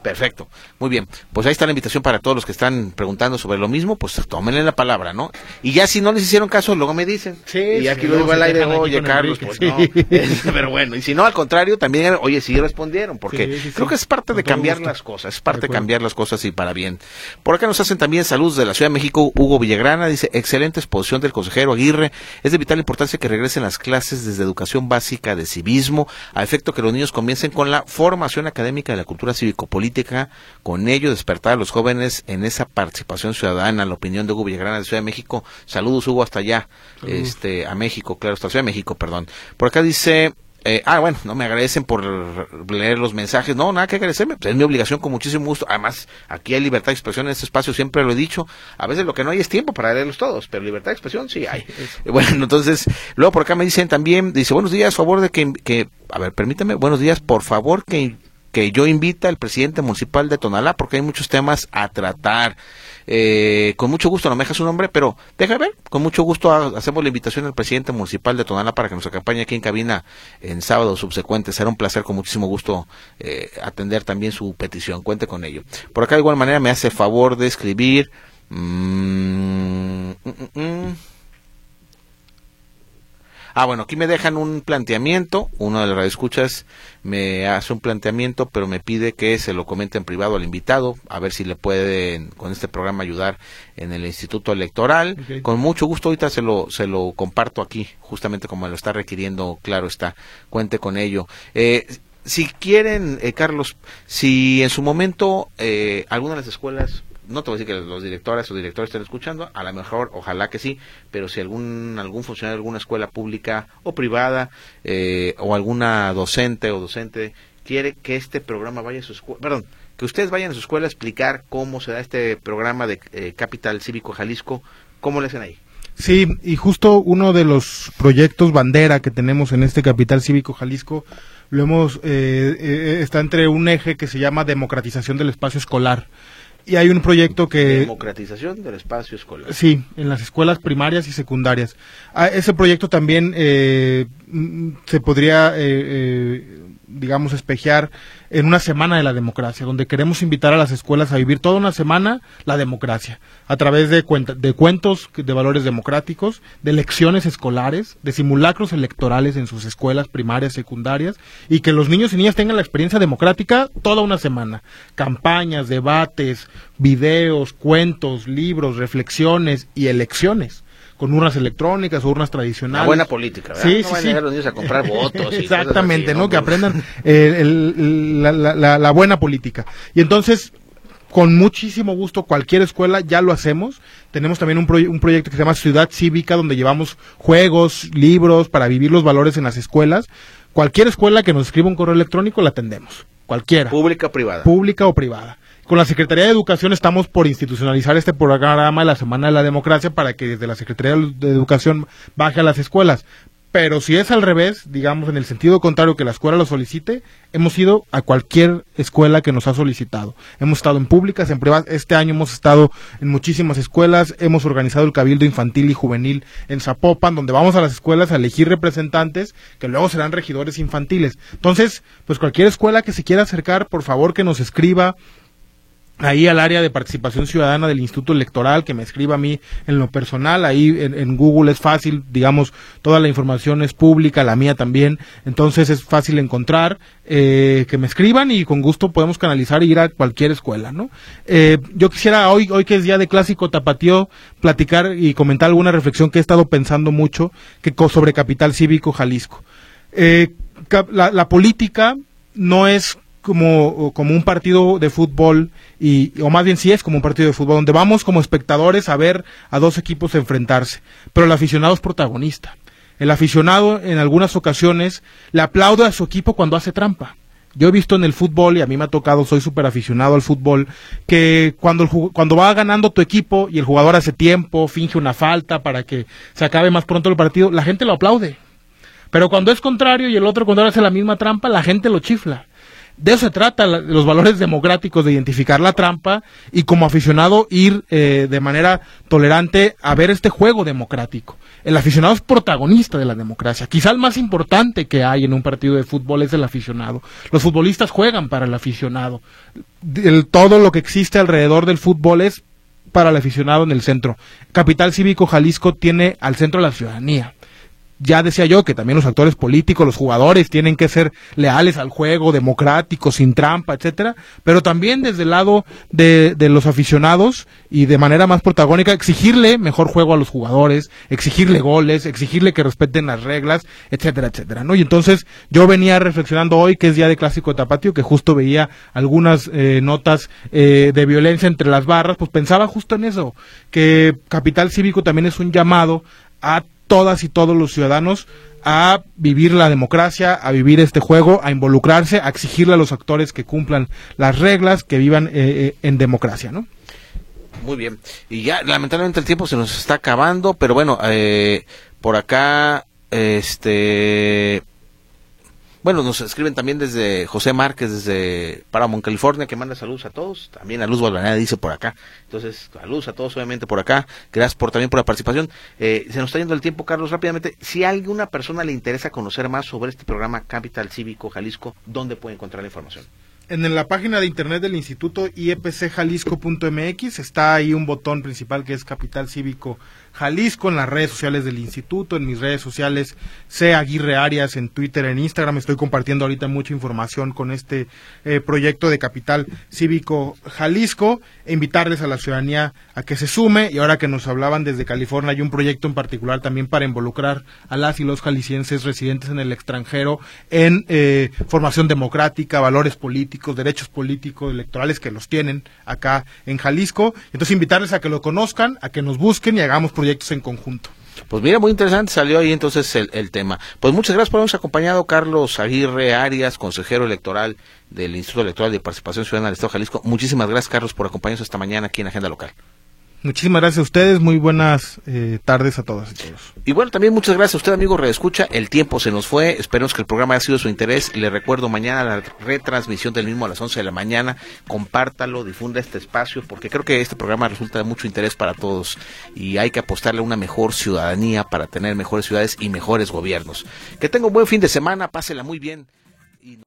Perfecto, muy bien. Pues ahí está la invitación para todos los que están preguntando sobre lo mismo, pues tómenle la palabra, ¿no? Y ya si no les hicieron caso, luego me dicen. Sí, y aquí sí, lo digo al aire, oye, Carlos, Enrique, pues sí. no. Pero bueno, y si no, al contrario, también, oye, sí respondieron, porque Sí. creo que es parte de cambiar las cosas, es parte de cambiar las cosas y para bien. Por acá nos hacen también saludos de la Ciudad de México, Hugo Villagrana, dice, excelente exposición del consejero Aguirre, es de vital importancia que regresen las clases desde educación básica de civismo, a efecto que los niños comiencen con la formación académica de la cultura cívico-política, con ello despertar a los jóvenes en esa participación ciudadana, la opinión de Hugo Villagrana de Ciudad de México. Saludos, Hugo, hasta allá, a México, claro, hasta Ciudad de México, perdón. Por acá dice, bueno, no me agradecen por leer los mensajes, no, nada que agradecerme, pues es mi obligación con muchísimo gusto. Además, aquí hay libertad de expresión en este espacio, siempre lo he dicho, a veces lo que no hay es tiempo para leerlos todos, pero libertad de expresión sí hay. Bueno, entonces, luego por acá me dicen también, dice, buenos días, favor de que a ver, permítame, buenos días, por favor que yo invita al presidente municipal de Tonalá, porque hay muchos temas a tratar. Con mucho gusto, no me deja su nombre, pero déjame ver, con mucho gusto hacemos la invitación al presidente municipal de Tonalá para que nos acompañe aquí en cabina en sábados subsecuentes. Será un placer, con muchísimo gusto, atender también su petición, cuente con ello. Por acá de igual manera me hace favor de escribir bueno, aquí me dejan un planteamiento, uno de los radioescuchas me hace un planteamiento, pero me pide que se lo comente en privado al invitado, a ver si le pueden con este programa ayudar en el Instituto Electoral. Okay. Con mucho gusto, ahorita se lo comparto aquí, justamente como me lo está requiriendo, claro está, cuente con ello. Si quieren, Carlos, si en su momento alguna de las escuelas, no te voy a decir que los directores o directores estén escuchando, a lo mejor, ojalá que sí, pero si algún funcionario de alguna escuela pública o privada, o alguna docente quiere que este programa vaya a su escuela, que ustedes vayan a su escuela a explicar cómo se da este programa de Capital Cívico Jalisco, ¿cómo le hacen ahí? Sí, y justo uno de los proyectos bandera que tenemos en este Capital Cívico Jalisco, lo hemos, está entre un eje que se llama democratización del espacio escolar. Y hay un proyecto que... Democratización del espacio escolar. Sí, en las escuelas primarias y secundarias. Ese proyecto también se podría, digamos, espejear en una semana de la democracia, donde queremos invitar a las escuelas a vivir toda una semana la democracia, a través de cuentos de valores democráticos, de lecciones escolares, de simulacros electorales en sus escuelas primarias, secundarias, y que los niños y niñas tengan la experiencia democrática toda una semana. Campañas, debates, videos, cuentos, libros, reflexiones y elecciones, con urnas electrónicas o urnas tradicionales. Una buena política, ¿verdad? Sí, no van a dejar a los niños a comprar votos. Y exactamente, así, ¿no? Que aprendan la buena política. Y entonces, con muchísimo gusto, cualquier escuela ya lo hacemos. Tenemos también un proyecto que se llama Ciudad Cívica, donde llevamos juegos, libros para vivir los valores en las escuelas. Cualquier escuela que nos escriba un correo electrónico la atendemos. Cualquiera. Pública o privada. Pública o privada. Con la Secretaría de Educación estamos por institucionalizar este programa de la Semana de la Democracia para que desde la Secretaría de Educación baje a las escuelas. Pero si es al revés, digamos en el sentido contrario, que la escuela lo solicite, hemos ido a cualquier escuela que nos ha solicitado. Hemos estado en públicas, en privadas. Este año hemos estado en muchísimas escuelas. Hemos organizado el Cabildo Infantil y Juvenil en Zapopan, donde vamos a las escuelas a elegir representantes que luego serán regidores infantiles. Entonces, pues cualquier escuela que se quiera acercar, por favor que nos escriba ahí al área de participación ciudadana del Instituto Electoral, que me escriba a mí en lo personal. Ahí en Google es fácil, digamos, toda la información es pública, la mía también, entonces es fácil encontrar, que me escriban y con gusto podemos canalizar e ir a cualquier escuela, ¿no? Yo quisiera hoy que es día de clásico tapatío, platicar y comentar alguna reflexión que he estado pensando mucho sobre Capital Cívico Jalisco. La política no es como un partido de fútbol, o más bien sí es como un partido de fútbol, donde vamos como espectadores a ver a dos equipos enfrentarse, pero el aficionado es protagonista. El aficionado en algunas ocasiones le aplaude a su equipo cuando hace trampa. Yo he visto en el fútbol, y a mí me ha tocado, soy súper aficionado al fútbol, que cuando va ganando tu equipo y el jugador hace tiempo, finge una falta para que se acabe más pronto el partido, la gente lo aplaude. Pero cuando es contrario y el otro cuando hace la misma trampa, la gente lo chifla. De eso se trata, los valores democráticos, de identificar la trampa y como aficionado ir de manera tolerante a ver este juego democrático. El aficionado es protagonista de la democracia. Quizá el más importante que hay en un partido de fútbol es el aficionado. Los futbolistas juegan para el aficionado. Todo lo que existe alrededor del fútbol es para el aficionado en el centro. Capital Cívico Jalisco tiene al centro la ciudadanía. Ya decía yo que también los actores políticos, los jugadores tienen que ser leales al juego, democráticos, sin trampa, etcétera, pero también desde el lado de los aficionados y de manera más protagónica exigirle mejor juego a los jugadores, exigirle goles, exigirle que respeten las reglas, etcétera, etcétera, ¿no? Y entonces yo venía reflexionando hoy, que es día de Clásico de Tapatío, que justo veía algunas notas de violencia entre las barras, pues pensaba justo en eso, que Capital Cívico también es un llamado a todas y todos los ciudadanos a vivir la democracia, a vivir este juego, a involucrarse, a exigirle a los actores que cumplan las reglas, que vivan en democracia, ¿no? Muy bien. Y ya, lamentablemente el tiempo se nos está acabando, pero bueno, por acá, bueno, nos escriben también desde José Márquez, desde Paramount, California, que manda saludos a todos. También a Luz Balvanera dice por acá. Entonces, saludos a todos, obviamente, por acá. Gracias también por la participación. Se nos está yendo el tiempo, Carlos, rápidamente. Si a alguna persona le interesa conocer más sobre este programa Capital Cívico Jalisco, ¿dónde puede encontrar la información? En la página de internet del instituto iepcjalisco.mx está ahí un botón principal que es Capital Cívico Jalisco, en las redes sociales del instituto, en mis redes sociales C. Aguirre Arias, en Twitter, en Instagram. Estoy compartiendo ahorita mucha información con este proyecto de Capital Cívico Jalisco, e invitarles a la ciudadanía a que se sume. Y ahora que nos hablaban desde California, hay un proyecto en particular también para involucrar a las y los jaliscienses residentes en el extranjero en formación democrática, valores políticos, derechos políticos, electorales, que los tienen acá en Jalisco. Entonces invitarles a que lo conozcan, a que nos busquen y hagamos proyectos en conjunto. Pues mira, muy interesante salió ahí entonces el tema. Pues muchas gracias por habernos acompañado, Carlos Aguirre Arias, consejero electoral del Instituto Electoral de Participación Ciudadana del Estado de Jalisco. Muchísimas gracias, Carlos, por acompañarnos esta mañana aquí en Agenda Local. Muchísimas gracias a ustedes, muy buenas tardes a todas y todos. Y bueno, también muchas gracias a usted, amigo Redescucha. El tiempo se nos fue, esperemos que el programa haya sido de su interés. Le recuerdo, mañana la retransmisión del mismo a las 11 de la mañana. Compártalo, difunda este espacio, porque creo que este programa resulta de mucho interés para todos y hay que apostarle a una mejor ciudadanía para tener mejores ciudades y mejores gobiernos. Que tenga un buen fin de semana, pásela muy bien.